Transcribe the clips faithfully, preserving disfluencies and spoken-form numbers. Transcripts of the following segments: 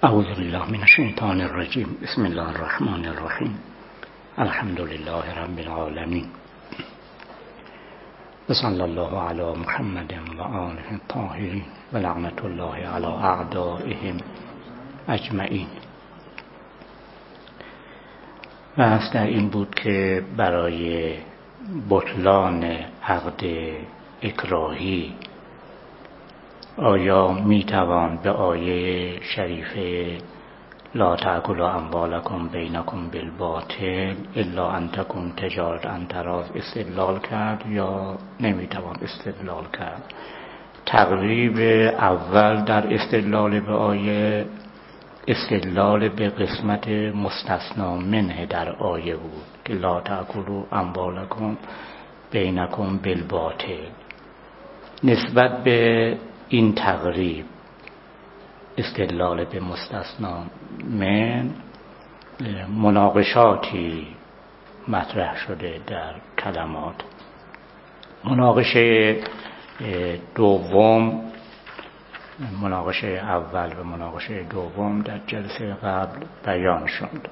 اعوذ بالله من الشیطان الرجیم. بسم الله الرحمن الرحیم. الحمد لله رب العالمین و صلی الله علی محمد و آله الطاهرین و لعنت الله علی اعدائهم اجمعین. بحث در این بود که برای بطلان عقد اکراهی آیا میتوان به آیه شریفه لا تأکلوا اموالکم بینکم بالباطل الا ان تکون تجارة عن تراض استدلال کرد یا نمیتوان استدلال کرد؟ تقریب اول در استدلال به آیه استدلال به قسمت مستثنا منه در آیه بود که لا تأکلوا اموالکم بینکم بالباطل. نسبت به این تقریب استدلال به مستثنا من مناقشاتی مطرح شده در کلمات. مناقشه دوم مناقشه اول و مناقشه دوم در جلسه قبل بیان شد.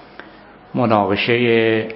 مناقشه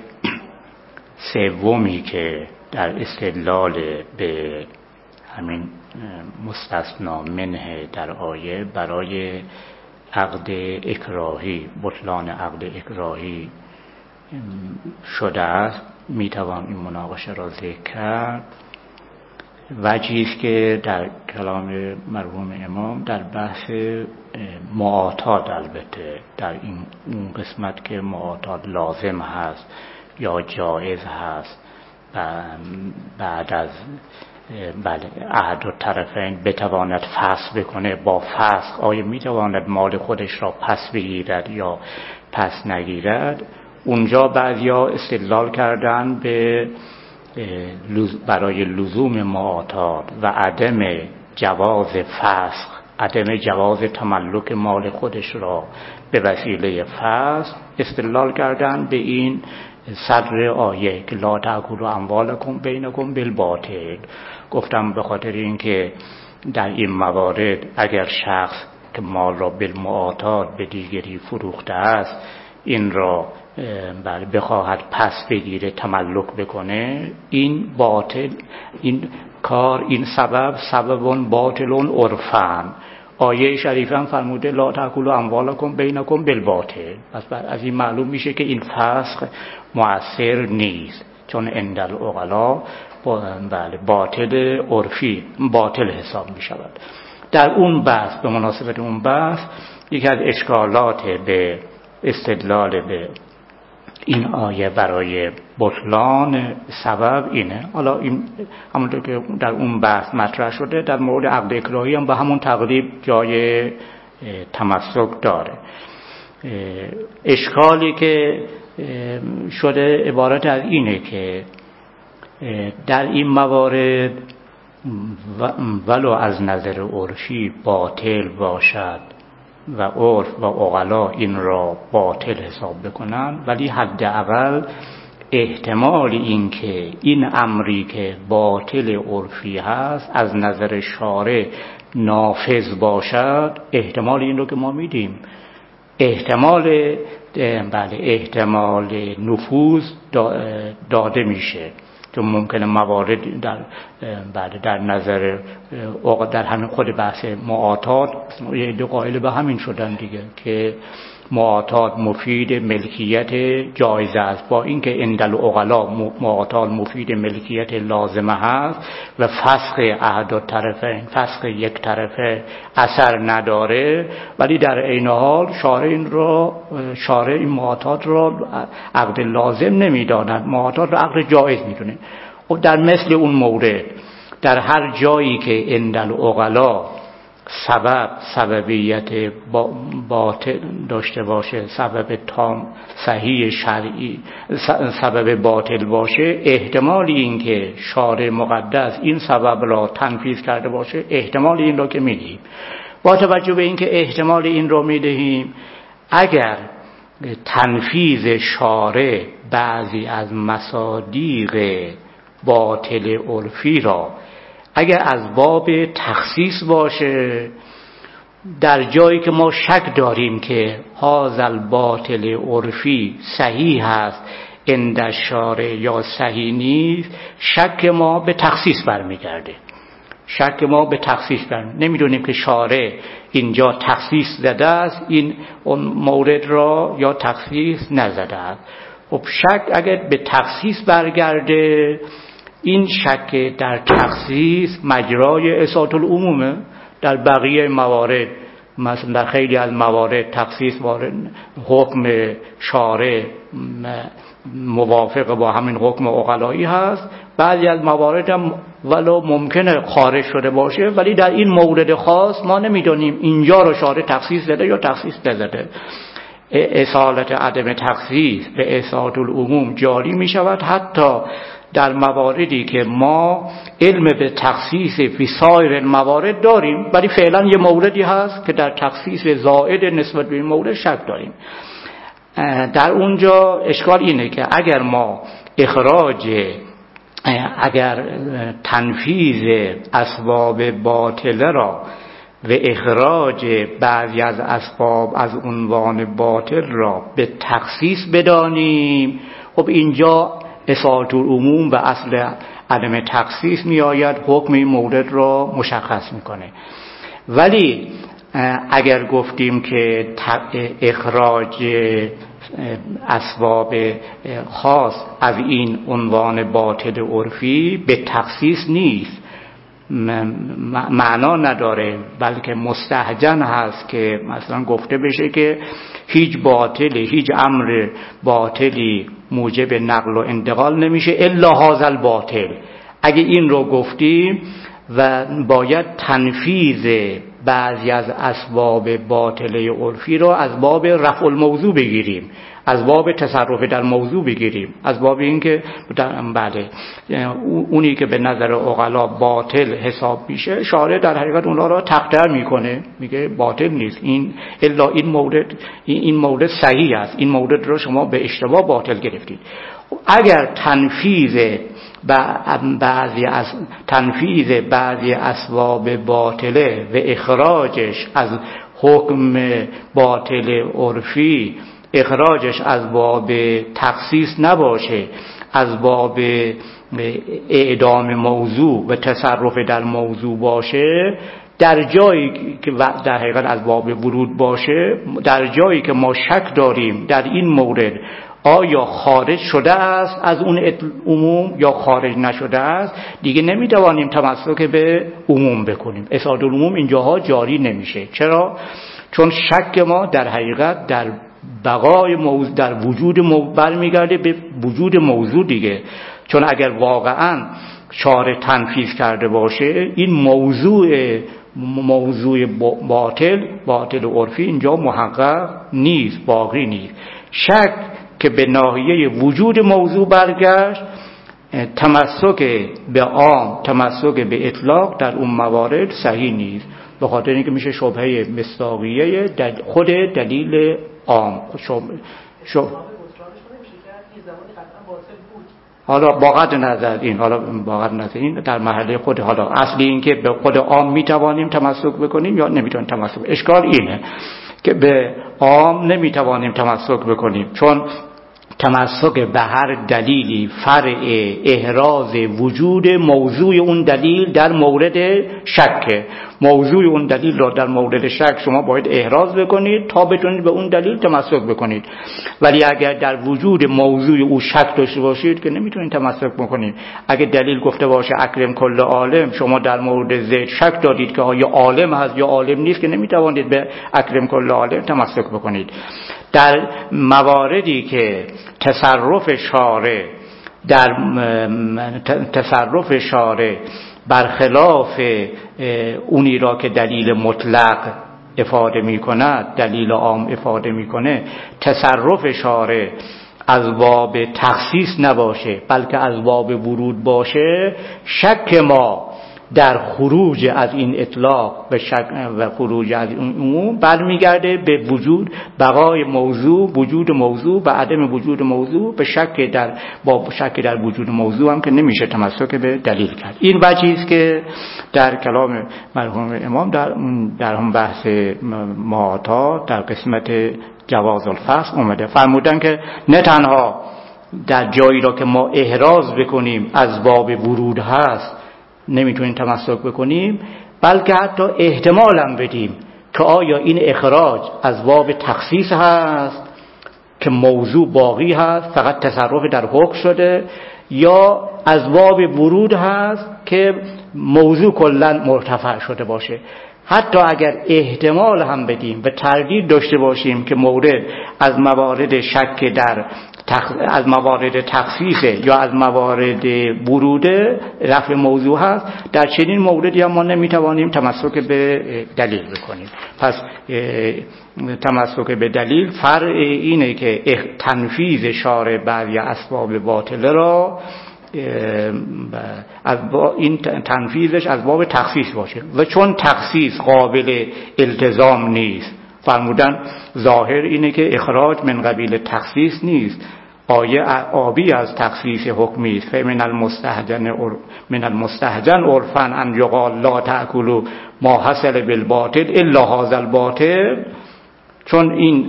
سومی که در استدلال به همین مستثنا منه در آیه برای عقد اکراهی، بطلان عقد اکراهی شده است، میتوان این مناقشه را ذکر کرد. وجهی است که در کلام مرحوم امام در بحث معاطات، البته در این اون قسمت که معاطات لازم هست یا جایز هست بعد از بله عهد و طرفین بتواند فسخ بکنه، با فسخ آیا میتواند مال خودش را پس بگیرد یا پس نگیرد. اونجا بعضیا استدلال کردن به برای لزوم معاطات و عدم جواز فسخ، عدم جواز تملک مال خودش را به وسیله فسخ، استدلال کردن به این صدر آیه که لا تأکلوا اموالکم بینکم بالباطل. گفتم به خاطر اینکه در این موارد اگر شخص که مال را بالمعاطات به دیگری فروخته است این را بله بخواهد پس بگیره، تملک بکنه، این باطل، این کار، این سبب سببون باطلون عرفاً. آیه شریفه هم فرموده لا تأکلوا اموالکم بینکم بالباطل. پس از این معلوم میشه که این فسخ مؤثر نیست، چون عند العقلا بله باطل عرفی باطل حساب میشود. در اون بحث، به مناسبت اون بحث، یکی از اشکالات به استدلال به این آیه برای بطلان سبب اینه. حالا این همونطور که در اون بحث مطرح شده در مورد عقد اکراهی هم به همون تقریب جای تمسک داره. اشکالی که شده عبارت از اینه که در این موارد ولو از نظر عرفی باطل باشد و عرف و عقلا این را باطل حساب بکنن، ولی حداقل احتمال این که این امری که باطل عرفی هست از نظر شارع نافذ باشد، احتمال این رو که ما میدیم، احتمال بله احتمال نفوذ داده میشه. چون ممکنه موارد در بعد در نظر در همین خود بحث معاطات یه عده قائل به همین شدن دیگه که معاطات مفید ملکیت جایزه است، با اینکه عند العقلا معاطات مفید ملکیت لازمه هست و فسخ عهد الطرفین، فسخ یک طرفه اثر نداره، ولی در عین حال شارع این را شارع این معاطات را عقد لازم نمیداند، معاطات را عقد جایز میدونه. و در مثل اون مورد در هر جایی که عند العقلا سبب سببیت باطل داشته باشه، سبب تام صحیح شرعی سبب باطل باشه، احتمال این که شارع مقدس این سبب را تنفیذ کرده باشه، احتمال این را که میدیم. با توجه به این که احتمال این را میدهیم، اگر تنفیذ شارع بعضی از مصادیق باطل عرفی را اگر از باب تخصیص باشه، در جایی که ما شک داریم که هذا الباطل عرفی صحیح هست عند شارع یا صحیح نیست، شک ما به تخصیص برمیگرده. شک ما به تخصیص برمیگرده. نمیدونیم که شارع اینجا تخصیص زده است این اون مورد را یا تخصیص نزده است. خب شک اگر به تخصیص برگرده، این شک در تخصیص مجرای احاطه العمومه. در بقیه موارد، مثلا در خیلی از موارد تخصیص وارد، حکم شارع موافق با همین حکم عقلایی هست. بعضی از موارد هم ولو ممکنه خارج شده باشه، ولی در این مورد خاص ما نمیدونیم اینجا رو شارع تخصیص زده یا تخصیص نزده. اصالت عدم تخصیص به احاطه العموم جاری می شود حتی در مواردی که ما علم به تخصیص فی سایر الموارد داریم، ولی فعلا یه موردی هست که در تخصیص زائد نسبت به این مورد شک داریم. در اونجا اشکال اینه که اگر ما اخراج اگر تنفیذ اسباب باطله را و اخراج بعضی از اسباب از عنوان باطل را به تخصیص بدانیم، خب اینجا احاطه العموم و اصل عدم تخصیص می آید، حکم این مورد را مشخص میکنه. ولی اگر گفتیم که اخراج اسباب خاص از این عنوان باطل عرفی به تخصیص نیست، معنا نداره، بلکه مستهجن هست که مثلا گفته بشه که هیچ باطلی، هیچ امر باطلی موجب نقل و انتقال نمیشه الا هذا الباطل. اگه این رو گفتیم و باید تنفیذ بعضی از اسباب باطله عرفی رو از باب رفع الموضوع بگیریم، از باب تصرف در موضوع بگیریم، از باب این که بله اونی که به نظر عقلا باطل حساب میشه، شارع در حقیقت اونها را تقطع میکنه، میگه باطل نیست، این الا این مورد این مورد صحیح است، این مورد رو شما به اشتباه باطل گرفتید. اگر تنفیذ بعضی از تنفیذ بعضی اسباب باطله و اخراجش از حکم باطل عرفی، اخراجش از باب تخصیص نباشه، از باب اعدام موضوع و تصرف در موضوع باشه، در جایی که در حقیقت از باب ورود باشه، در جایی که ما شک داریم در این مورد آیا خارج شده است از اون عموم یا خارج نشده است، دیگه نمیتوانیم تمسک به عموم بکنیم. احاطه العموم اینجاها جاری نمیشه. چرا؟ چون شک ما در حقیقت در بقای موضوع، در وجود موضوع برمیگرده به وجود موضوع دیگه. چون اگر واقعا شارع تنفیذ کرده باشه، این موضوع موضوع باطل باطل عرفی اینجا محقق نیست، باقی نیست. شک که به ناحیه وجود موضوع برگشت، تمسک به عام، تمسک به اطلاق در اون موارد صحیح نیست، به خاطر اینکه میشه شبهه مصداقیه در خود دلیل عام. شبه شب... حالا باقت نظر این حالا باقت نظر این در محله خود، حالا اصلی این که به خود عام میتوانیم تمسک بکنیم یا نمیتونیم تمسک. اشکال اینه که به عام نمیتوانیم تمسک بکنیم، چون تمسک به هر دلیلی فرع احراز وجود موضوع اون دلیل در مورد شک. موضوع اون دلیل را در مورد شک شما باید احراز بکنید تا بتونید به اون دلیل تمسک بکنید. ولی اگر در وجود موضوع او شک داشته باشید که نمیتونید تمسک بکنید. اگر دلیل گفته باشه اکرم کل عالم، شما در مورد زید شک دارید که آیا عالم هست یا عالم نیست، که نمیتوانید به اکرم کل عالم تمسک بکنید. در مواردی که تصرف شارع در تصرف شارع برخلاف اونی را که دلیل مطلق افاده می کند، دلیل عام افاده می کنه، تصرف شارع از باب تخصیص نباشه بلکه از باب ورود باشه، شک ما در خروج از این اطلاق و شک و خروج از اون عموم برمیگرده به وجود بقای موضوع، وجود موضوع و عدم وجود موضوع، به شک در با شک در وجود موضوع هم که نمیشه تمسک به دلیل کرد. این وجهی است که در کلام مرحوم امام در در هم بحث معاطا در قسمت جواز الفصل اومده، فرمودن که نه تنها در جایی را که ما احراز بکنیم از باب ورود هست نمیتونیم تمسک بکنیم، بلکه حتی احتمال هم بدیم که آیا این اخراج از باب تخصیص هست که موضوع باقی هست فقط تصرف در حکم شده، یا از باب ورود هست که موضوع کلا مرتفع شده باشه. حتی اگر احتمال هم بدیم و تردید داشته باشیم که مورد از موارد شک در تخ... از موارد تخصیصه یا از موارد وروده رفع موضوع هست، در چنین موردی هم ما نمیتوانیم تمسک به دلیل بکنیم. پس تمسک به دلیل فرع اینه که تنفیذ شارع بعضی اسباب باطله را از این تنفیذش از باب تخصیص باشه، و چون تخصیص قابل التزام نیست، فرمودن ظاهر اینه که اخراج من قبیل تخصیص نیست، آیه آبی از تخصیص حکمی است. فمن المستهجن من المستهجن عرفا ان یقال لا تأکلوا ما حصل بالباطل الا هذا الباطل، چون این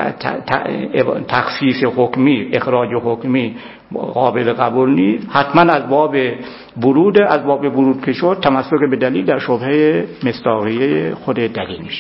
تخصیص حکمی، اخراج حکمی قابل قبول نیست، حتما از باب ورود از باب ورود که شد تمسک به دلیل در شبهه مصداقیه خود دلیل میشه.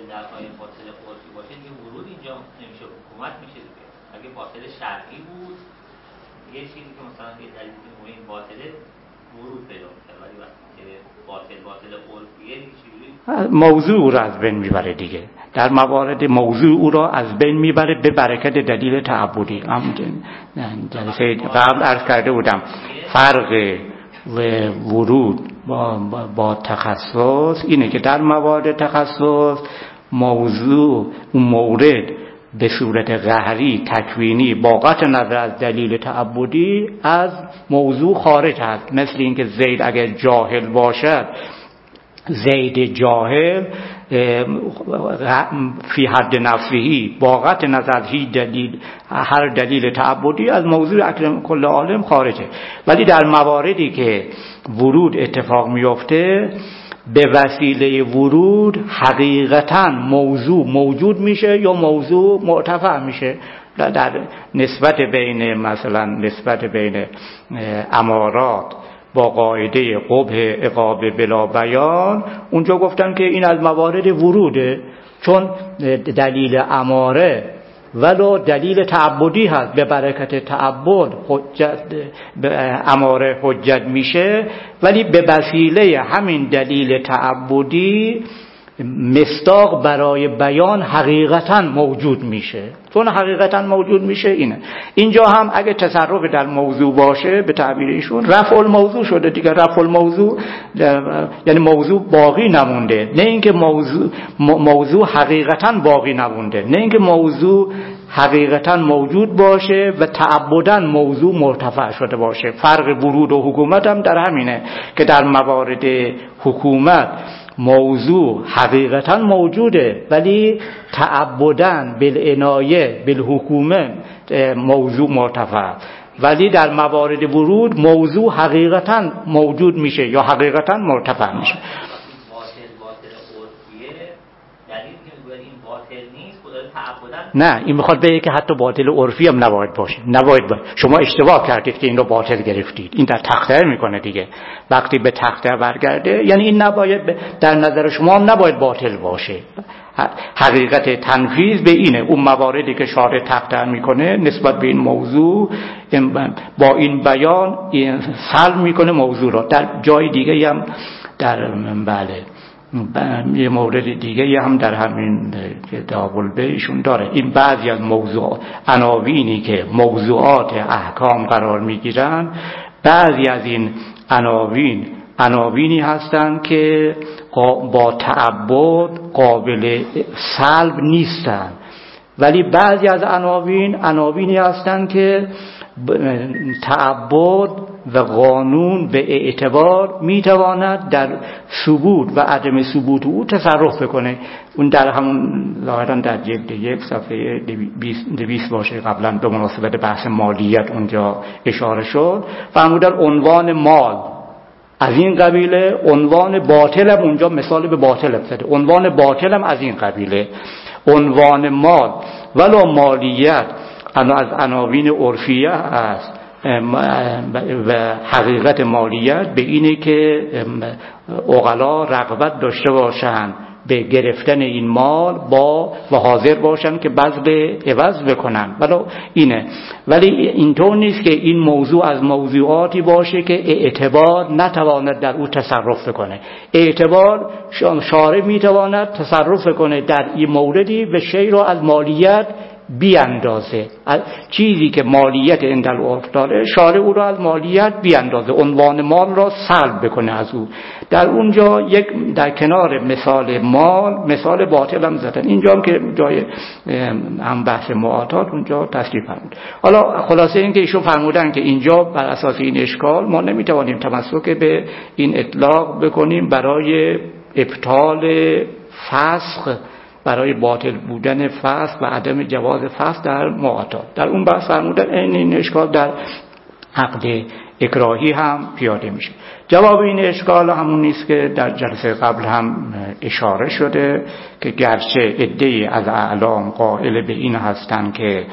شرعی بود یه چیزی که مثلا یه دلیلی که این باطله ورود پیدا کرد، ولی وقتی که باطل باطل عرفیه چیزی موضوع را از بین میبره دیگه. در موارد موضوع او را از بین میبره به برکت دلیل تعبدی. هم جلسه قبل عرض کرده بودم فرق و ورود با, با, با تخصص اینه که در موارد تخصص موضوع اون مورد به صورت قهری تکوینی با قطع نظر از دلیل تعبدی از موضوع خارج هست. مثل اینکه زید اگر جاهل باشد، زید جاهل فی حد نفسهی با قطع نظر از هیچ دلیل هر دلیل تعبدی از موضوع اکرم کل عالم خارجه. ولی در مواردی که ورود اتفاق میفته، به وسیله ورود حقیقتاً موضوع موجود میشه یا موضوع مرتفع میشه. در نسبت بین مثلا نسبت بین امارات با قاعده قبح عقاب بلا بیان، اونجا گفتن که این از موارد وروده، چون دلیل اماره ولو دلیل تعبدی هست، به برکت تعبد حجت اماره حجت میشه، ولی به وسیله همین دلیل تعبدی مصداق برای بیان حقیقتا موجود میشه. چون حقیقتا موجود میشه اینه. اینجا هم اگه تصرف در موضوع باشه، به تعبیر ایشون رفع الموضوع شده دیگه. رفع الموضوع یعنی موضوع باقی نمونده، نه اینکه موضوع موضوع حقیقتا باقی نمونده، نه اینکه موضوع حقیقتا موجود باشه و تعبداً موضوع مرتفع شده باشه. فرق ورود و حکومت هم در همینه که در موارد حکومت موضوع حقیقتا موجوده، ولی تعبداً بالعنایه بالحکومه موضوع مرتفع، ولی در موارد ورود موضوع حقیقتا موجود میشه یا حقیقتا مرتفع میشه. نه، این میخواد بگه که حتی باطل عرفی هم نباید باشه. نباید باید. شما اشتباه کردید که این رو باطل گرفتید. این در تخته میکنه دیگه. وقتی به تخته برگرده یعنی این نباید در نظر شما هم نباید باطل باشه. حقیقت تنفیذ به اینه. اون مواردی که شارع تخته میکنه نسبت به این موضوع با این بیان این سلب میکنه موضوع را. در جای دیگه هم در بله یه مورد دیگه هم در همین کتاب البیعشون داره. این بعضی از موضوع عناوینی که موضوعات احکام قرار میگیرن، بعضی از این عناوین عناوینی هستند که با تعبد قابل سلب نیستن، ولی بعضی از عناوین عناوینی هستند که تعبد و قانون و اعتبار میتواند در ثبوت و عدم ثبوت او تصرف بکنه. اون در همون ظاهرا در جلد یک صفحه دویست باشه، قبلا به مناسبت بحث مالیت اونجا اشاره شد. فرمودن عنوان مال از این قبیله، عنوان باطل هم اونجا مثال به باطل زده، عنوان باطل هم از این قبیله. عنوان مال ولا مالیت از عناوین عرفیه است و حقیقت مالیت به اینه که عقلا رغبت داشته باشند به گرفتن این مال با و حاضر باشن که بذل عوض بکنن. ولی اینه، ولی اینطور نیست که این موضوع از موضوعاتی باشه که اعتبار نتواند در او تصرف کنه. اعتبار شارع میتواند تصرف کنه در این موردی و شی را از مالیت بیاندازه. چیزی که مالیت اندل عرف داره شارع او را از مالیت بیاندازه، عنوان مال را سلب بکنه از او. در اونجا یک در کنار مثال مال مثال باطل هم زدن. اینجا هم که جای هم بحث معاطات اونجا تصریح فرمود. حالا خلاصه این که ایشون فرمودن که اینجا بر اساس این اشکال ما نمیتوانیم تمسک به این اطلاق بکنیم برای ابطال فسخ، برای باطل بودن فسخ و عدم جواز فسخ در معاطات. در اون بحث فرمودن این, این اشکال در عقد اکراهی هم پیاده میشه. جواب این اشکال همون نیست که در جلسه قبل هم اشاره شده که گرچه عده‌ای از اعلام قائل به این هستند که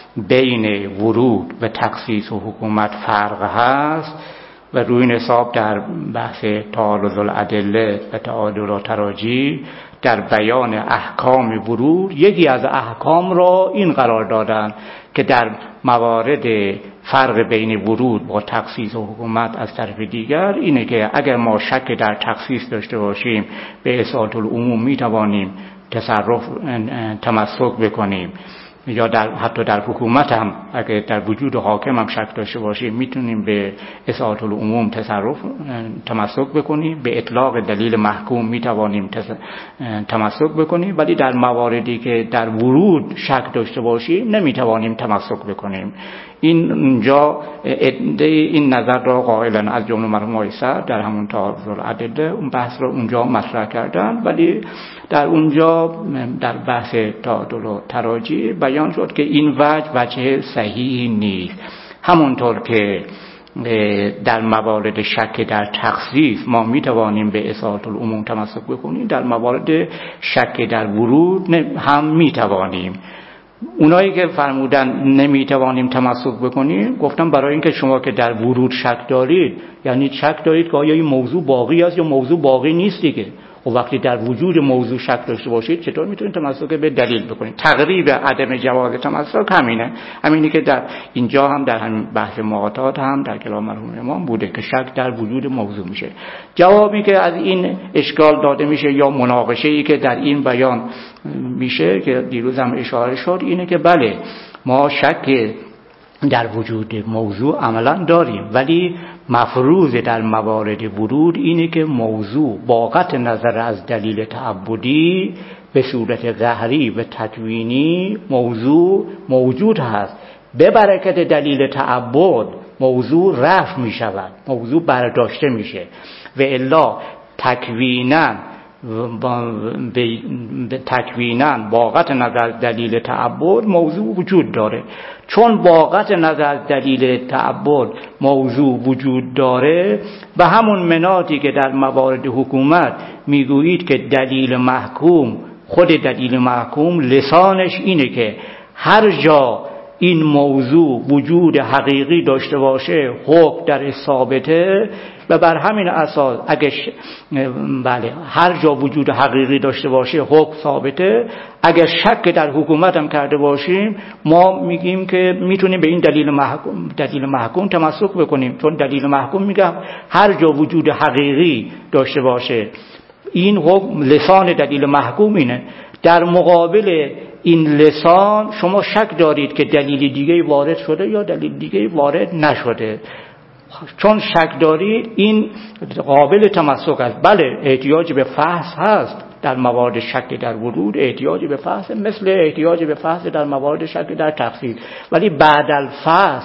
بین ورود و تخصیص و حکومت فرق هست و روی این حساب در بحث تعارض الادله و تعادل و تراجی در بیان احکام ورود یکی از احکام را این قرار دادن که در موارد فرق بین ورود با تخصیص و حکومت از طرف دیگر اینه که اگر ما شک در تخصیص داشته باشیم به اصالت العموم میتوانیم تصرف تمسک بکنیم، یا در حتی در حکومت هم اگر در وجود حاکم هم شک داشته باشیم میتونیم به اصالت العموم تصرف تمسک بکنیم، به اطلاق دلیل محکوم میتوانیم تمسک بکنیم، ولی در مواردی که در ورود شک داشته باشیم نمیتوانیم تمسک بکنیم. این اونجا این نظر را قائلن از جمله مرحوم آقای سعد در همون تعارض الادله اون بحث را اونجا مطرح کردن، ولی در اونجا در بحث تعادل و تراجی بیان شد که این وجه وجه صحیحی نیست. همونطور که در موارد شک در تخصیص ما میتوانیم به اصالت العموم تمسک بکنیم، در موارد شک در ورود هم میتوانیم. اونایی که فرمودن نمیتوانیم تمسک بکنیم، گفتم برای اینکه شما که در ورود شک دارید یعنی شک دارید که آیا این موضوع باقی است یا موضوع باقی نیست دیگه. و وقتی در وجود موضوع شک داشته باشید چطور میتونید تمسک به دلیل بکنید؟ تقریب عدم جواز تمسک همینه، همینی که در اینجا هم در همین بحث معاطات هم در کلام مرحوم امام بوده که شک در وجود موضوع میشه. جوابی که از این اشکال داده میشه یا مناقشه‌ای که در این بیان میشه که دیروز هم اشاره شد اینه که بله ما شک در وجود موضوع عملا داریم، ولی مفروض در موارد ورود اینه که موضوع با قطع نظر از دلیل تعبدی به صورت قهری و تکوینی موضوع موجود هست. به برکت دلیل تعبد موضوع رفع می شود، موضوع برداشته میشه و الا تکویناً به تکویناً با قطع نظر دلیل تعبد موضوع وجود داره. چون با قطع نظر دلیل تعبد موضوع وجود داره، به همون مناطی که در موارد حکومت میگویید که دلیل محکوم، خود دلیل محکوم لسانش اینه که هر جا این موضوع وجود حقیقی داشته باشه حکم در ثابته و بر همین اساس اگه ش... بله هر جا وجود حقیقی داشته باشه حکم ثابته. اگر شک در حکومت هم کرده باشیم ما میگیم که میتونیم به این دلیل محکوم دلیل محکوم تمسک بکنیم، چون دلیل محکوم میگه هر جا وجود حقیقی داشته باشه این حکم لسان دلیل محکوم اینه. در مقابل این لسان شما شک دارید که دلیل دیگه وارد شده یا دلیل دیگه وارد نشده. چون شک دارید این قابل تمسک است. بله احتیاج به فحص هست در موارد شک در ورود، احتیاج به فحص مثل احتیاج به فحص در موارد شک در تخصیص، ولی بعد الفحص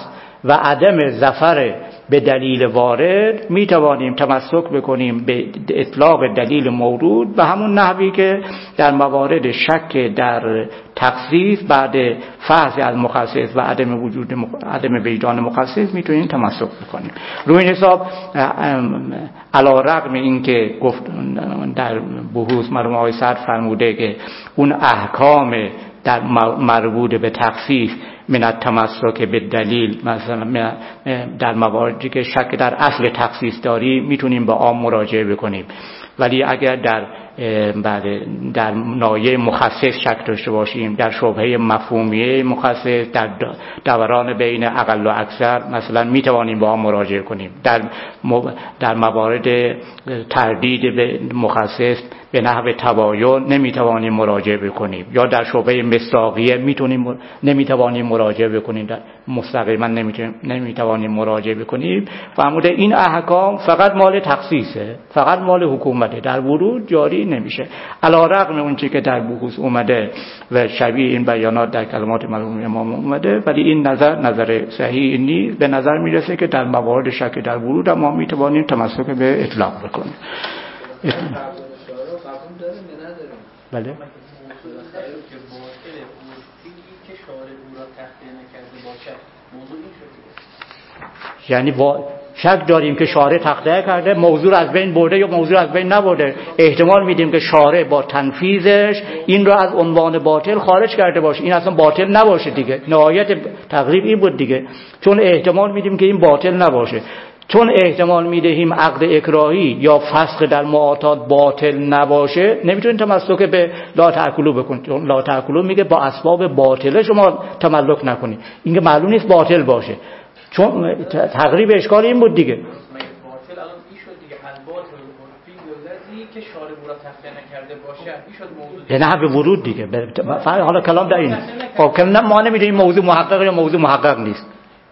و عدم ظفر به دلیل وارد می توانیم تمسک بکنیم به اطلاق دلیل مورود و همون نحوی که در موارد شک در تخصیص بعد فحص از مخصص و عدم وجود مخ... عدم وجدان مخصص میتونیم تمسک بکنیم. روی این حساب علی رغم اینکه گفت در بحوث مرحوم آقای صدر فرموده که اون احکام در مربوط به تخصیص من التمسک به دلیل، مثلا در مواردی که شک در اصل تخصیص داری میتونیم به عام مراجعه بکنیم، ولی اگر در بعد در نایه مخصص شک داشته باشیم، در شبهه مفهومیه مخصص، در دوران بین اقل و اکثر مثلا میتوانیم با هم مراجعه کنیم. در در موارد تردید به مخصص به نحو تباین نمیتوانیم مراجعه بکنیم، یا در شبهه مصداقیه میتونیم نمیتوانیم مراجعه بکنیم، مستقیما نمیتونیم نمیتوانیم مراجعه بکنیم. فرموده این احکام فقط مال تخصیصه، فقط مال حکومته، در ورود جاری نمیشه. علی رغم اون چیزی که در بحوث اومده و شبیه این بیانات در کلمات مرحوم امام اومده، ولی این نظر نظر صحیح نیست. به نظر میرسه که در موارد شک در ورود ما میتوانیم تمسک به اطلاق بکنیم. بله. یعنی با شک داریم که شارع تخطئه کرده، موضوع از بین برده یا موضوع از بین نبرده. احتمال میدیم که شارع با تنفیذش این رو از عنوان باطل خارج کرده باشه، این اصلا باطل نباشه دیگه. نهایت تقریب این بود دیگه، چون احتمال میدیم که این باطل نباشه. چون احتمال میدهیم عقد اکراهی یا فسخ در معاطات باطل نباشه، نمیتونید تمسک به لا تأکلوا بکنید. چون لا تأکلوا میگه با اسباب باطله شما تملک نکنید، این که معلوم نیست باطل باشه. چون تقریب اشکال این بود دیگه. باطل الان این شد دیگه، الباطل العرفی الذی که شارع او را تخطئه نکرده باشه، این شد موضوع. نه به ورود دیگه. حالا کلام در این. خب که ما نمیدونیم موضوع محقق یا موضوع محقق نیست.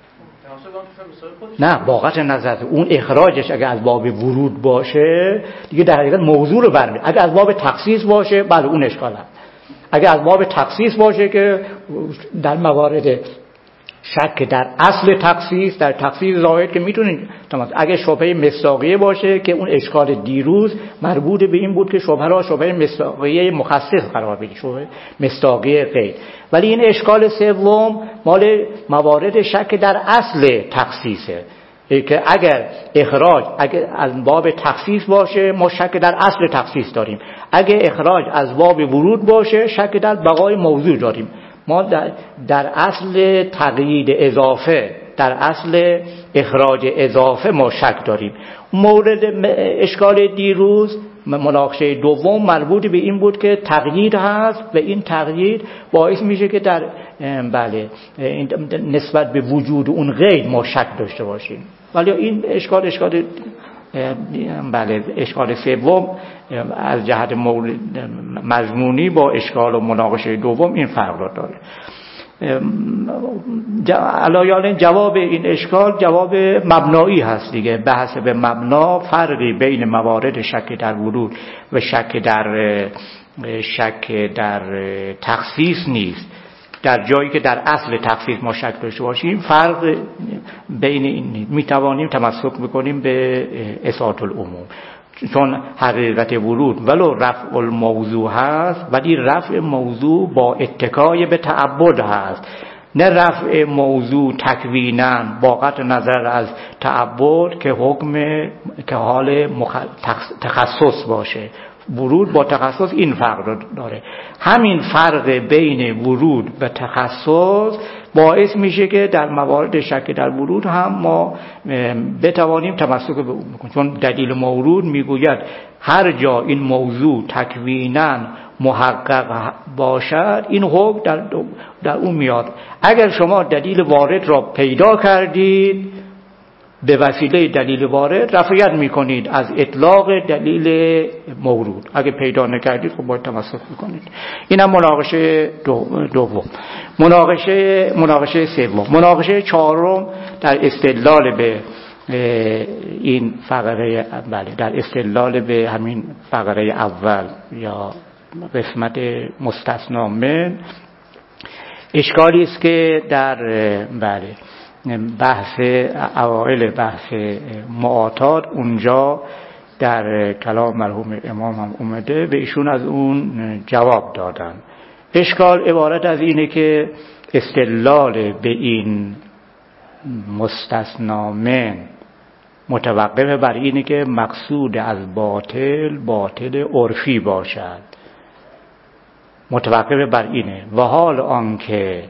نه باقت نظر اون اخراجش اگه از باب ورود باشه دیگه در حقیقت موضوع رو برمی. اگه از باب تخصیص باشه بله اون اشکال هست. اگه از باب تخصیص باشه که در موارد شک در اصل تخصیص، در تخصیص ظاهر که میتونید تمام. اگه شبهه مصداقیه باشه که اون اشکال دیروز مربوط به این بود که شبهه را شبهه مصداقیه مخصص قرار بدی، شبهه مصداقیه غیر. ولی این اشکال سوم مال موارد شک در اصل تخصیصه که اگر اخراج اگر از باب تخصیص باشه ما شک در اصل تخصیص داریم، اگه اخراج از باب ورود باشه شک در بقای موضوع داریم. ما در, در اصل تقیید اضافه، در اصل اخراج اضافه ما شک داریم. مورد اشکال دیروز مناقشه دوم مربوط به این بود که تقیید هست و این تقیید باعث میشه که در بله نسبت به وجود اون غیر ما شک داشته باشیم. ولی این اشکال اشکال بله اشکال سوم از جهت مضمونی با اشکال و مناقشه دوم این فرق را داره. علایان جواب این اشکال جواب مبنایی هست دیگه. به حسب مبنا فرقی بین موارد شک در ورود و شک در شک در تخصیص نیست. در جایی که در اصل تخصیص ما شک داشته باشیم فرق بین این نیست. می توانیم تمسک بکنیم به اصالت العموم، چون حقیقت ورود ولو رفع الموضوع هست ولی رفع موضوع با اتکای به تعبد هست، نه رفع موضوع تکویناً با قطع نظر از تعبد که حکم که حال مخ... تخصص باشه. ورود با تخصص این فرق رو داره. همین فرق بین ورود و تخصص باعث میشه که در موارد شک در ورود هم ما بتوانیم تمسک به اون بکنیم، چون دلیل مورود میگوید هر جا این موضوع تکویناً محقق باشد این حکم در, در اون میاد. اگر شما دلیل وارد را پیدا کردید به وسیله دلیل وارد رفعیت میکنید از اطلاق دلیل مورود، اگه پیدا نکردید خب باید تمسک میکنید. اینم مناقشه دوم دو. مناقشه مناقشه سوم. مناقشه چهارم در استدلال به این فقره بله در استدلال به همین فقره اول یا قسمت مستثنا من اشکالی است که در بله بحث اوائل بحث معاطات اونجا در کلام مرحوم امام هم اومده و ایشون از اون جواب دادن. اشکال عبارت از اینه که استدلال به این مستثنا من متوقف بر اینه که مقصود از باطل باطل عرفی باشد، متوقف بر اینه. و حال آنکه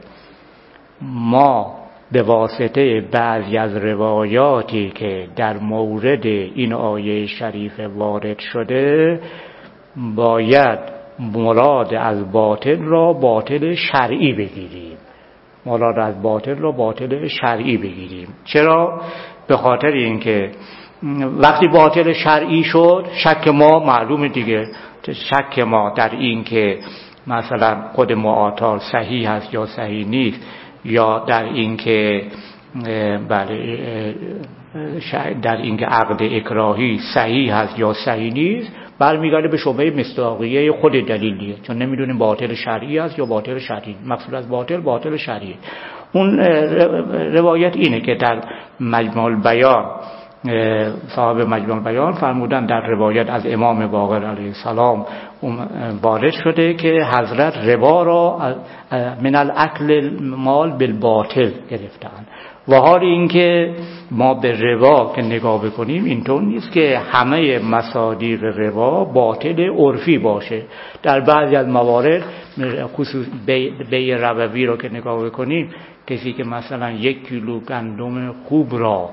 ما به واسطه بعضی از روایاتی که در مورد این آیه شریف وارد شده باید مراد از باطل را باطل شرعی بگیریم، مراد از باطل را باطل شرعی بگیریم. چرا؟ به خاطر اینکه وقتی باطل شرعی شد شک ما معلومه دیگه، شک ما در این که مثلا خود معاطات صحیح هست یا صحیح نیست، یا در این که بله در این که عقد اکراهی صحیح هست یا صحیح نیست، برمیگرده به شبهه مصداقیه خود دلیل دیگه، چون نمیدونیم باطل شرعی است یا باطل شرعی. مقصود از باطل باطل شرعی. اون روایت اینه که در مجموع البیان صاحب مجموع البیان فرمودن در روایت از امام باقر علیه السلام وارد شده که حضرت ربا را من الاکل مال بالباطل گرفتن. و حال این که ما به ربا که نگاه بکنیم اینطور نیست که همه مصادیق ربا باطل عرفی باشه. در بعضی از موارد خصوص بیع ربوی رو که نگاه بکنیم، کسی که مثلا یک کیلو گندم خوب را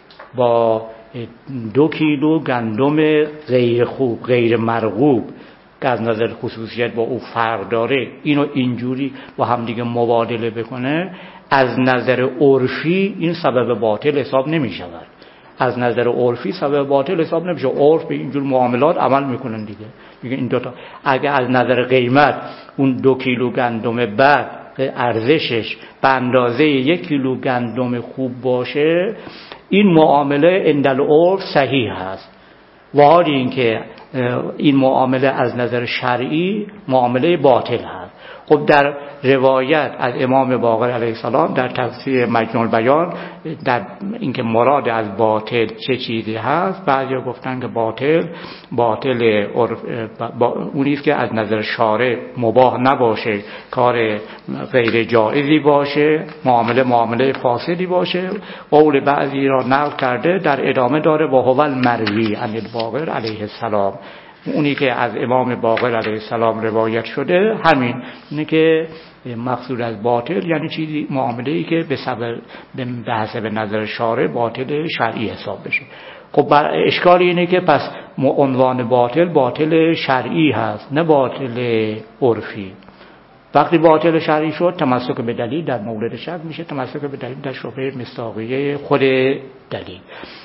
با دو کیلو گندم غیر خوب غیر مرغوب که از نظر خصوصیت با او فرق داره، اینو اینجوری با هم دیگه مبادله بکنه، از نظر عرفی این سبب باطل حساب نمی شود. از نظر عرفی سبب باطل حساب نمیشه. عرف به اینجور معاملات عمل میکنن دیگه. میگه این دوتا اگه از نظر قیمت اون دو کیلو گندم بعد ارزشش به اندازه یک کیلو گندم خوب باشه، این معامله اندل عرف صحیح هست. و حال این که این معامله از نظر شرعی معامله باطل هست. خب در روایت از امام باقر علیه السلام در تفسیر مجموع البیان در اینکه مراد از باطل چه چیزی هست، بعضی گفتن که باطل باطل با اونی است که از نظر شارع مباح نباشه، کار غیر جایزی باشه، معامله معامله فاسدی باشه. قول بعضی را نقل کرده در ادامه داره با هو المروی عن الباقر علیه السلام، اونی که از امام باقر علیه السلام روایت شده همین اینه که مقصود از باطل یعنی چیزی معامله‌ای که به سبب به حسب نظر شارع باطل شرعی حساب بشه. خب اشکال اینه که پس عنوان باطل باطل شرعی هست نه باطل عرفی. وقتی باطل شرعی شد تمسک به دلیل در مورد شک میشه تمسک به دلیل در شبهه مصداقیه خود دلیل.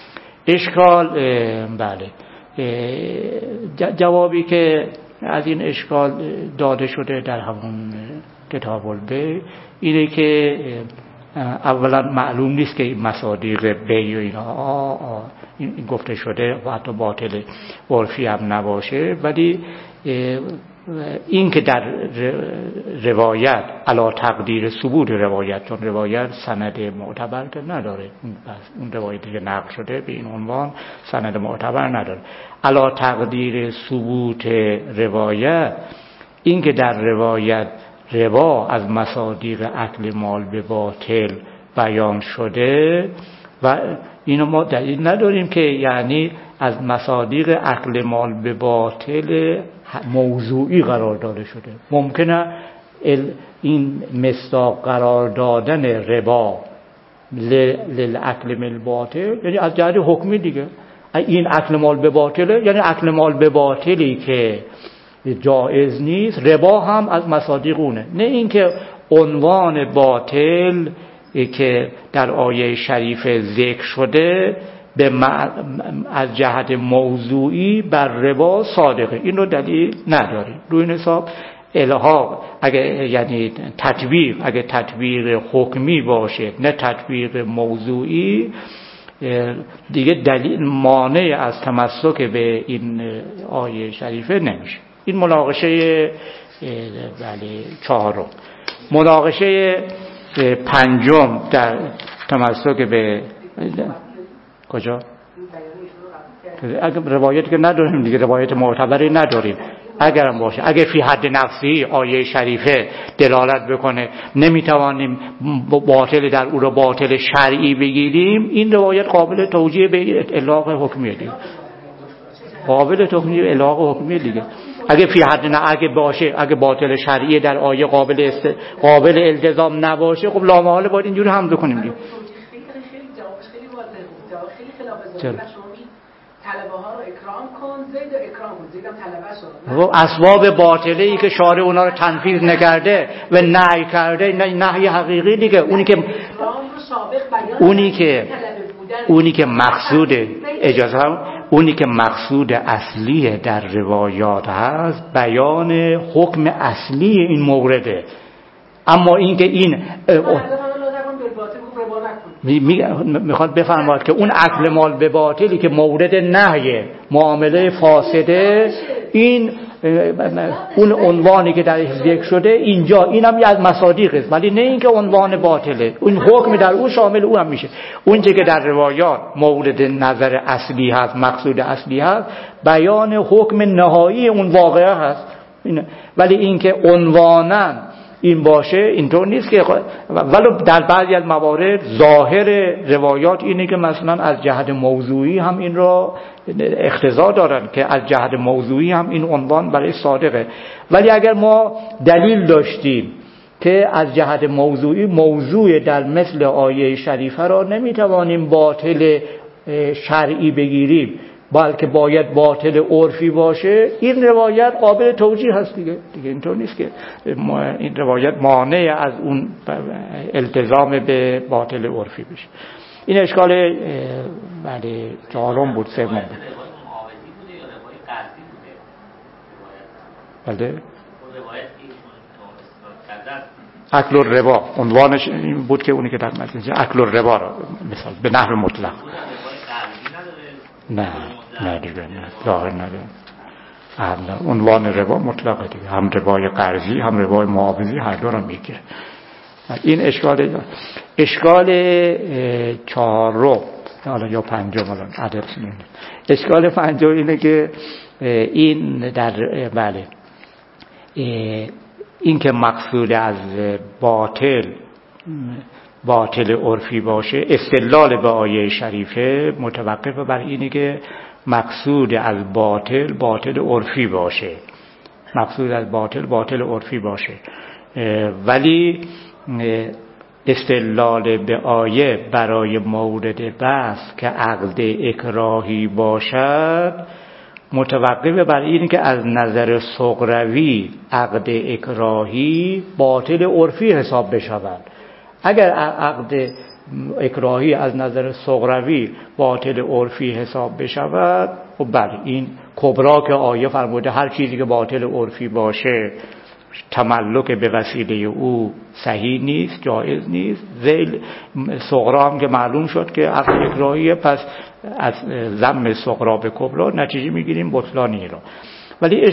اشکال بله جوابی که از این اشکال داده شده در همون کتاب البیع اینه که اولا معلوم نیست که این مصادیق بیع و اینا این گفته شده و حتی باطل عرفی هم نباشه، ولی این که در روایت علا تقدیر ثبوت روایت، چون روایت سند معتبر که نداره، اون روایتی که نقل شده به این عنوان سند معتبر نداره، علا تقدیر ثبوت روایت، این که در روایت ربا از مصادیق اکل مال به باطل بیان شده و اینو ما دلیل نداریم که یعنی از مصادیق اکل مال به باطل موضوعی قرار داده شده. ممکنه این مصداق قرار دادن ربا للاکل مال باطل یعنی از جهت حکمی دیگه، این اکل مال به باطله یعنی اکل مال به باطلی که جایز نیست، ربا هم از مصادیق اونه. نه اینکه عنوان باطل که در آیه شریف ذکر شده به از جهت موضوعی بر ربا صادقه، این رو دلیل نداره. روی این حساب الحاق اگه یعنی تطبیق اگه تطبیق حکمی باشه نه تطبیق موضوعی، دیگه دلیل مانع از تمسک به این آیه شریفه نمیشه. این مناقشه بله چهارم. مناقشه پنجم در تمسک به کجا؟ اگه روایتی که نداریم دیگه، روایت معتبری نداریم. اگرم باشه، اگه فی حد نفسی آیه شریفه دلالت بکنه نمیتوانیم باطل در او را باطل شرعی بگیریم، این روایت قابل توجیه به اطلاق حکمیه دیگه، قابل توجیه اطلاق حکمیه دیگه. اگه فی حد نه اگه باشه، اگه باطل شرعی در آیه قابل است... قابل التزام نباشه، خب لامحاله باید اینجوری حمل کنیم دیگه. چرا؟ طلبه ها رو اکرام کن، زید رو اکرام کن، زیدم طلبه شو. اسباب باطله ای که شارع اونا رو تنفیذ نکرده و نهی کرده، نه نهی حقیقی دیگه. اونی که اونی که اونی که مقصود اجازه هم اونی که مقصود اصلی در روایات هست بیان حکم اصلی این مورده. اما این که این میخواد بفرماید که اون اکل مال به باطلی که مورد نهی معامله فاسده، این اون عنوانی که در ذکر شده اینجا اینم از مصادیق است، ولی نه اینکه عنوان باطله. اون حکم در اون شامل او هم میشه. اون چیزی که در روایات مورد نظر اصلی هست، مقصود اصلی هست، بیان حکم نهایی اون واقعه هست. ولی اینکه عنوانا این باشه اینطور نیست که، ولی در بعضی از موارد ظاهر روایات اینه که مثلا از جهت موضوعی هم این را اقتضا دارن که از جهت موضوعی هم این عنوان برای صادقه. ولی اگر ما دلیل داشتیم که از جهت موضوعی موضوع در مثل آیه شریفه را نمیتوانیم باطل شرعی بگیریم، بلکه باید باطل عرفی باشه، این روایت قابل توجیه هست دیگه. دیگه اینطور نیست که این روایت مانع از اون التزام به باطل عرفی بشه. این اشکال بله چهارم بود، سوم بود. بله اکل الربا عنوانش این بود که اونی که در متن اکل الربا را مثال به نحو مطلق. نه نه دیگه نه ظاهر نداره. عنوان ربا مطلقه دیگه، هم ربای قرضی هم ربای معاوضی هر دو رو میگیره. این اشکال اشکال چهارم حالا یا پنجم الان عدد نمیدونم. اشکال پنجم اینه که این در بله این که مقصود از باطل باطل عرفی باشه، استدلال به آیه شریفه متوقف بر اینه که مقصود از باطل باطل عرفی باشه، مقصود از باطل باطل عرفی باشه. ولی استدلال به آیه برای مورد بحث که عقد اکراهی باشد متوقف بر اینه که از نظر صغروی عقد اکراهی باطل عرفی حساب بشود. اگر عقد اکراهی از نظر صغروی باطل عرفی حساب بشود، خب بله این کبرا که آیه فرموده هر چیزی که باطل عرفی باشه تملک به وسیله او صحیح نیست، جایز نیست. ذیل صغرا هم که معلوم شد که عقد اکراهی، پس از ضم صغرا به کبرا نتیجه میگیریم بطلانی را. ولی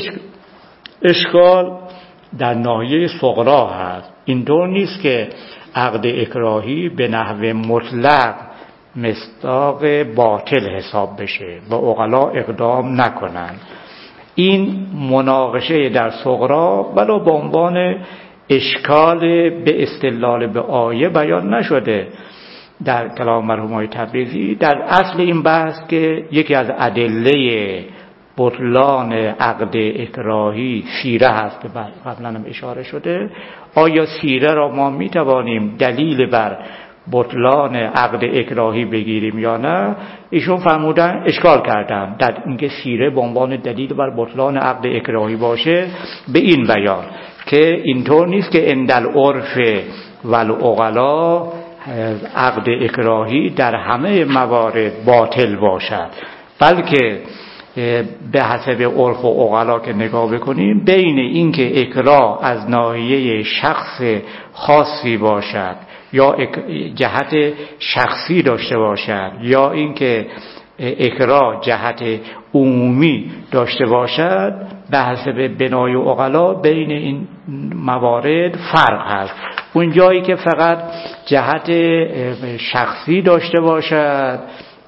اشکال در ناحیه صغرا هست. اینطور نیست که عقد اکراهی به نحو مطلق مصداق باطل حساب بشه و عقلا اقدام نکنن. این مناقشه در صغرا ولو به عنوان اشکال به استدلال به آیه بیان نشده در کلام مرحوم تبریزی. در اصل این بحث که یکی از ادله بطلان عقد اکراهی سیره هست که قبلا هم اشاره شده. آیا سیره را ما می توانیم دلیل بر بطلان عقد اکراهی بگیریم یا نه؟ ایشون فرمودن اشکال کردن در اینکه سیره به عنوان دلیل بر بطلان عقد اکراهی باشه به این بیان که اینطور نیست که اندل عرف والعقلا عقد اکراهی در همه موارد باطل باشد، بلکه به حسب عرف و عقلا که نگاه بکنیم بین اینکه اکراه از ناحیه شخص خاصی باشد یا جهت شخصی داشته باشد یا اینکه اکراه جهت عمومی داشته باشد، به حسب بنای عقلا بین این موارد فرق هست. اون جایی که فقط جهت شخصی داشته باشد،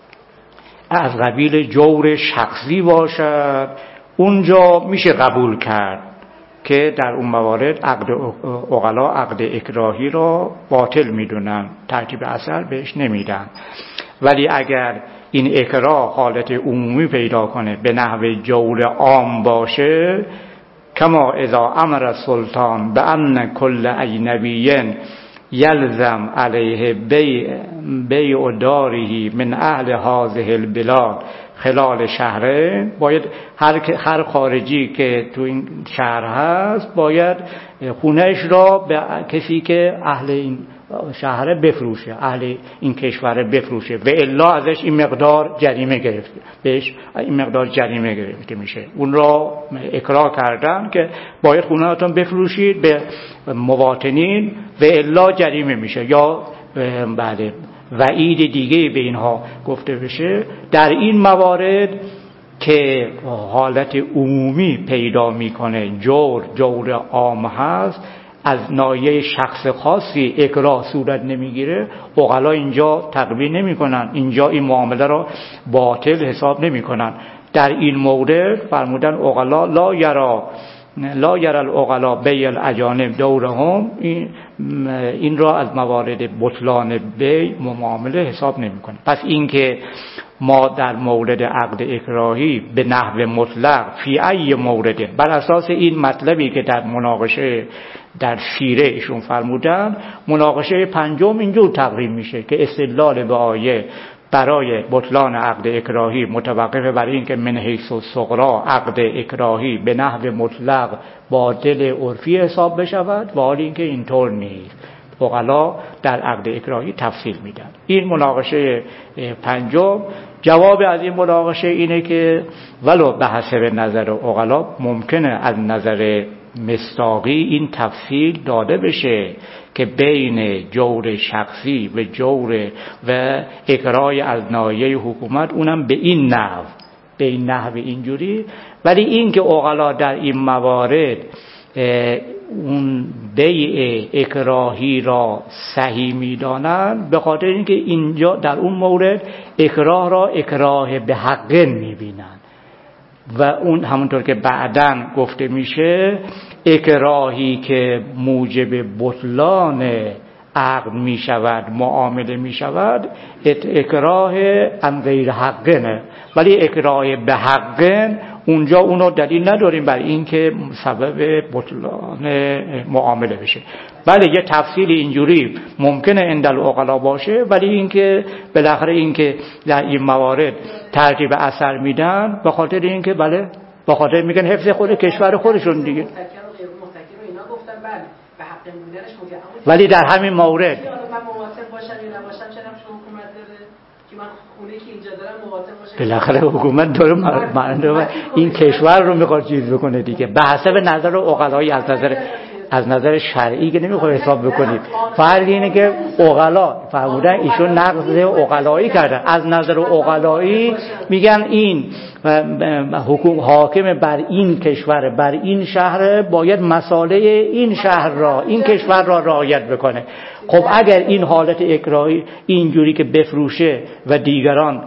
از قبیل جور شخصی باشد، اونجا میشه قبول کرد که در اون موارد عقد عقلا عقد اکراهی را باطل میدونن، ترتیب اثر بهش نمیدن. ولی اگر این اکراه حالت عمومی پیدا کنه، به نحو جور عام باشه، کما اذا امر السلطان بأن کل اجنبی یلزم علیه بیع بیع داره من اهل هذه البلاد خلال شهره، باید هر هر خارجی که تو این شهر هست باید خونهش را به کسی که اهل این شهر بفروشه، اهل این کشور بفروشه، و الا ازش این مقدار جریمه گرفته، بهش این مقدار جریمه گرفته میشه. اون را اکراه کردن که باید خونهاتون بفروشید به مواطنین و الا جریمه میشه، یا بله وعید دیگه به اینها گفته بشه. در این موارد که حالت عمومی پیدا میکنه، جور جور عام هست، از ناحیه شخص خاصی اکراه صورت نمیگیره، عقلا اینجا تقبیح نمیکنن، اینجا این معامله را باطل حساب نمیکنن. در این مورد فرمودن عقلا لا یرا لا یرا العقلا بیع الاجانب دورهم، این این را از موارد بطلان بیع معامله حساب نمیکنه. پس این که ما در مورد عقد اکراهی به نحو مطلق فی ای مورده، بر اساس این مطلبی که در مناقشه در سیره ایشون فرمودن، مناقشه پنجم اینجور تقریم میشه که استدلال به آیه برای بطلان عقد اکراهی متوقف بر این که من حیث الصغری عقد اکراهی به نحو مطلق باطل عرفی حساب بشود، و حال اینکه اینطور نیست. عقلا در عقد اکراهی تفصیل میدن. این مناقشه پنجم. جواب از این مناقشه اینه که ولو به حسب نظر عقلا ممکنه از نظر مصداقی این تفصیل داده بشه که بین جور شخصی و جور و اکراه از ناحیه حکومت، اونم به این نحو به این نحو اینجوری. ولی این که عقلا در این موارد اون بیع اکراهی را صحیح میدانند، به خاطر اینکه اینجا در اون مورد اکراه را اکراه به حق میبینند، و اون همونطور که بعداً گفته میشه اکراهی که موجب بطلان عقد می شود، معامله می شود، اکراه ان غیر حقنه. ولی اکراه به حقن اونجا اونو دلیل نداریم بر این که سبب بطلان معامله بشه. بله یه تفصیل اینجوری ممکنه عند العقلا باشه، ولی این که بالاخره این که در این موارد ترتیب اثر میدن به خاطر این که بله به خاطر میگن حفظ خود کشور خودشون دیگه. ولی در همین مورد بالاخره حکومت داره معنی این کشور رو میخواد چیز بکنه دیگه، به حسب نظر عقلایی از نظر از نظر شرعی که نمیخواد حساب بکنید. فرق اینه که عقلا فرمودن ایشون نقض عقلایی کردن، از نظر عقلایی میگن این حکومت حاکم بر این کشور بر این شهر باید مصالح این شهر را این کشور را رعایت بکنه. خب اگر این حالت اکراهی اینجوری که بفروشه و دیگران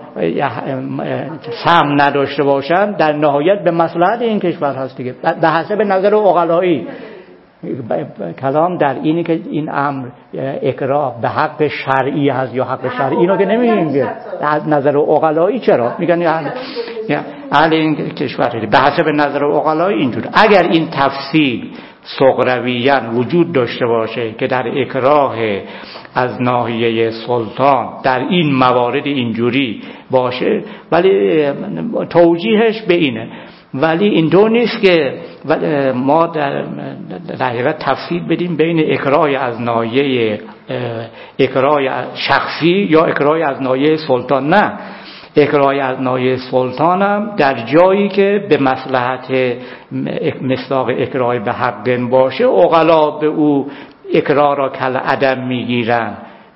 سهم نداشته باشن، در نهایت به مصلحت این کشور هست دیگه، به حسب نظر عقلایی. کلام در اینی که این امر اکراه به حق شرعی هست یا حق شرعی، اینو که نمیگن از نظر عقلایی. چرا میگن اهل این کشور به حسب نظر عقلایی اینجور. اگر این تفصیل صغرویاً وجود داشته باشه که در اکراه از ناحیه سلطان در این موارد اینجوری باشه، ولی توجیهش به اینه. ولی اینطور نیست که ما در حقیقت تفصیل بدیم بین اکراه از ناحیه اکراه شخصی یا اکراه از ناحیه سلطان. نه، اکراه از ناحیه سلطان هم در جایی که به مصلحت مصداق اکراه به حق باشه، عقلا به او اکراه را کل عدم میگیرن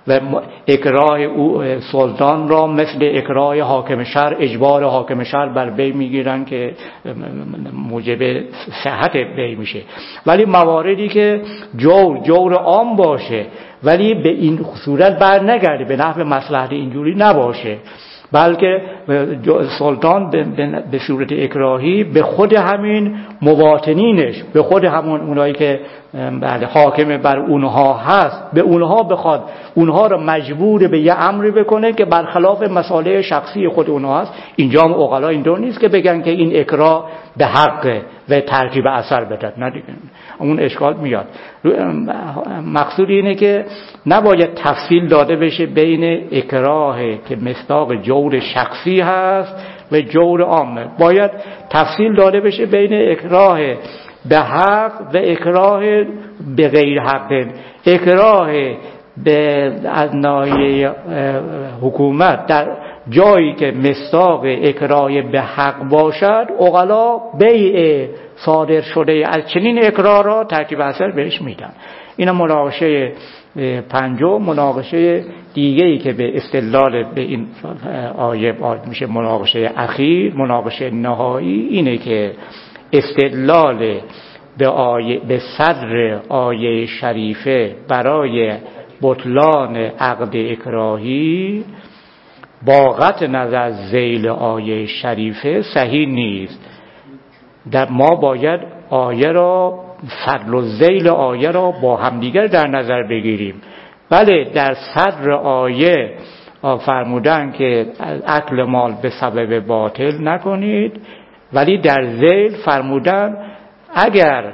و اکراه او سلطان را مثل اکراه حاکم شهر، اجبار حاکم شهر بر بی میگیرن که موجب صحت بی میشه. ولی مواردی که جور جور عام باشه ولی به این صورت بر نگرده، به نحو مصلحت اینجوری نباشه، بلکه سلطان به صورت اکراهی به خود همین مواطنینش، به خود همون اونایی که بله حاکم بر اونها هست، به اونها بخواد اونها رو مجبور به یه امری بکنه که برخلاف مسائل شخصی خود اونها هست. اینجا هم عقلا اینطور نیست که بگن که این اکراه به حق و ترتیب اثر بدن، نه دیگه اون اشکال میاد. مقصود اینه که نباید تفصیل داده بشه بین اکراه که مصداق جور شخصی هست و جور عامه، باید تفصیل داده بشه بین اکراه به حق و اکراه به غیر حق. اکراه به از ناحیه حکومت در جایی که مصداق اکراه به حق باشد، عقلا بیع صادر شده از چنین اکراه را ترتیب اثر بهش میدن. این مناقشه پنجم. مناقشه دیگه‌ای که به استدلال به این آیه میشه مناقشه اخیر، مناقشه نهایی، اینه که استدلال به آیه به صدر آیه شریفه برای بطلان عقد اکراهی با قطع نظر ذیل آیه شریفه صحیح نیست. در ما باید آیه را، فضل و ذیل آیه را با همدیگر در نظر بگیریم. بله در صدر آیه فرمودن که اکل مال به سبب باطل نکنید، ولی در ذیل فرمودن اگر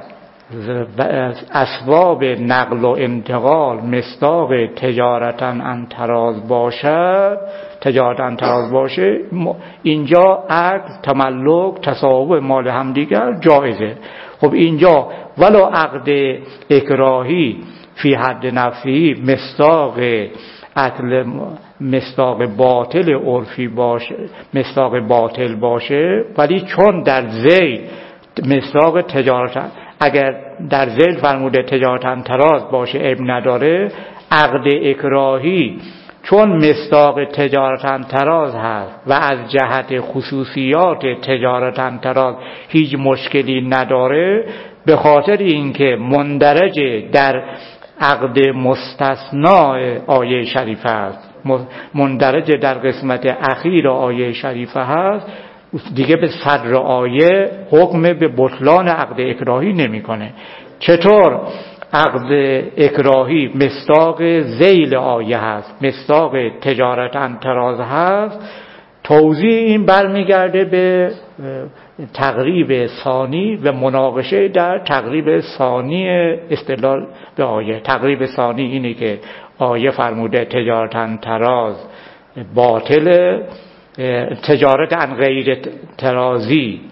اسباب نقل و انتقال مصداق تجارتا عن تراز باشد، تجارتا عن تراز باشه، اینجا عقد، تملک، تصاحب مال همدیگر جایزه. خب اینجا ولو عقد اکراهی فی حد نفسی مصداق عقل مصداق باطل عرفی باشه، مصداق باطل باشه، ولی چون در ذیل مصداق تجارتا، اگر در ذیل فرموده تجارتا تراز باشه عیب نداره، عقد اکراهی چون مصداق تجارتا تراز هست و از جهت خصوصیات تجارتا تراز هیچ مشکلی نداره، به خاطر اینکه مندرج در عقد مستثناء آیه شریفه است، مندرج در قسمت اخیر آیه شریفه هست، دیگه به صدر آیه حکم به بطلان عقد اکراهی نمیکنه. چطور عقد اکراهی مصداق ذیل آیه هست، مصداق تجارتا تراز هست؟ توضیح این برمیگرده به تقریب ثانی و مناقشه در تقریب ثانی استدلال به آیه. تقریب ثانی اینه که آیه فرموده تجارتا تراز باطل، تجارت عن غیر ترازی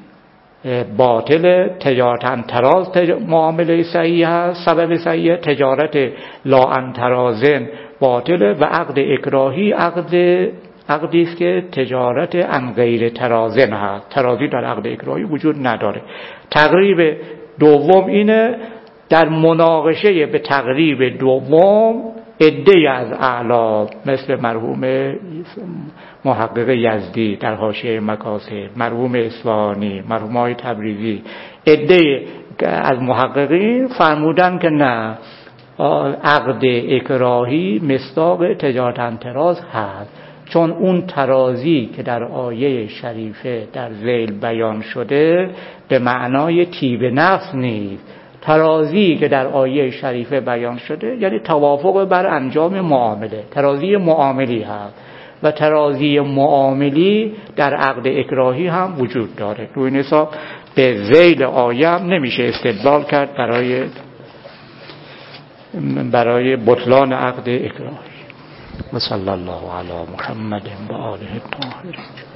باطل، تجارتا تراز معامله صحیح هست، سبب صحیح، تجارت لا عن ترازن باطل، و عقد اکراهی عقد عقدی است که تجارت عن غیر ترازن هست، ترازی در عقد اکراهی وجود نداره. تقریب دوم اینه، در مناقشه به تقریب دوم عده‌ای از اعلام مثل مرحوم محقق یزدی در حاشیه مکاسب، مرحوم اصفهانی، مرحوم های تبریزی، عده‌ای از محققین فرمودن که نه، عقد اکراهی مصداق تجارتا تراز هست، چون اون ترازی که در آیه شریفه در ذیل بیان شده به معنای طیب نفس نیست. ترازی که در آیه شریفه بیان شده یعنی توافق بر انجام معامله، ترازی معاملی هست و ترازی معاملی در عقد اکراهی هم وجود داره. روی این حساب به ذیل آیه هم نمیشه استدلال کرد برای برای بطلان عقد اکراهی. و صلی الله علی محمد و آله الطاهرین.